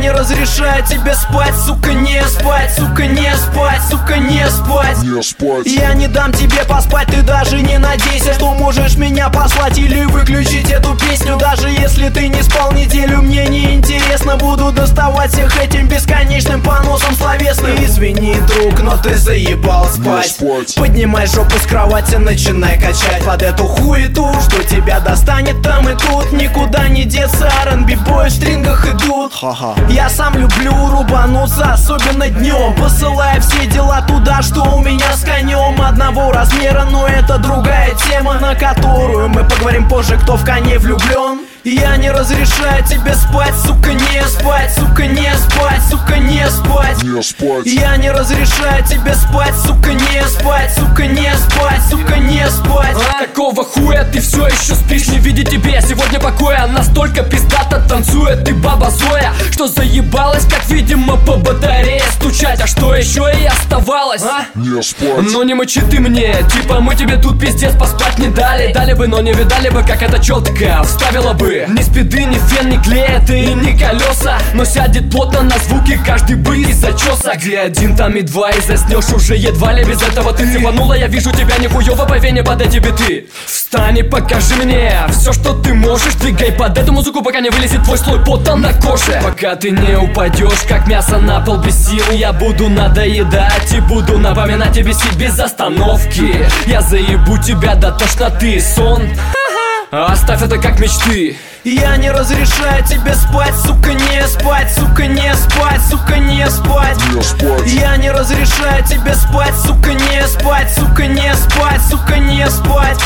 не разрешаю тебе спать, сука, не спать, сука, не спать, сука, не спать, не спать. Я не дам тебе поспать, ты даже не надейся, что можешь меня послать или выключить эту песню. Даже если ты не спал неделю, мне не интересно. Буду доставать всех этим бесконечным поносом словесным. Извини, друг, но ты заебал спать. Поднимай жопу с кровати, начинай качать под эту хуету, что тебя достанет там и тут. Никуда не деться, R&B бои в стрингах идут. Я сам люблю рубануться, особенно днем, посылая все дела туда, что у меня с конем одного размера. Но это другая тема, на которую мы поговорим позже, кто в коне влюблен. Я не разрешаю тебе спать, сука, не спать, сука, не спать, сука, не спать, не спать. Я не разрешаю тебе спать, сука, не спать, сука, не спать, сука, не спать. Какого хуя ты все еще спишь? Не видя тебе сегодня покоя. Настолько пиздато танцует ты, баба Зоя, что заебалась, как видимо, по батарее стучать. А что еще и оставалось? Не спать. Ну не мочи ты мне, типа мы тебе тут пиздец поспать не дали. Дали бы, но не видали бы, как эта челка вставила бы. Ни спиды, ни фен, ни клей, это и не колеса, но сядет плотно на звуки каждый быт из зачеса. Где один, там и два, и заснешь уже едва ли без этого. Ты цепанула, я вижу тебя нихуёво по вене под эти биты. Встань и покажи мне все, что ты можешь. Двигай под эту музыку, пока не вылезет твой слой пота на коже. Пока ты не упадешь, как мясо на пол без сил, я буду надоедать и буду напоминать тебе себе без остановки. Я заебу тебя до тошноты, сон. Оставь это как мечты. Я не разрешаю тебе спать, сука, не спать, сука, не спать, сука, не спать, не спать. Я не разрешаю тебе спать, сука, не спать, сука, не спать, сука, не спать.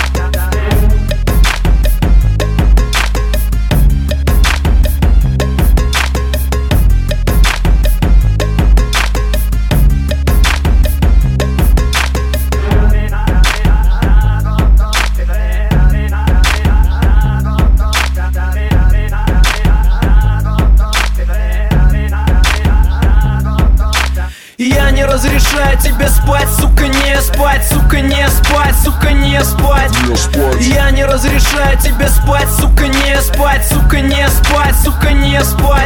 Я не разрешаю тебе спать, сука, не спать, сука, не спать, сука, не спать, не спать. Я не разрешаю тебе спать, сука, не спать, сука, не спать, сука, не спать.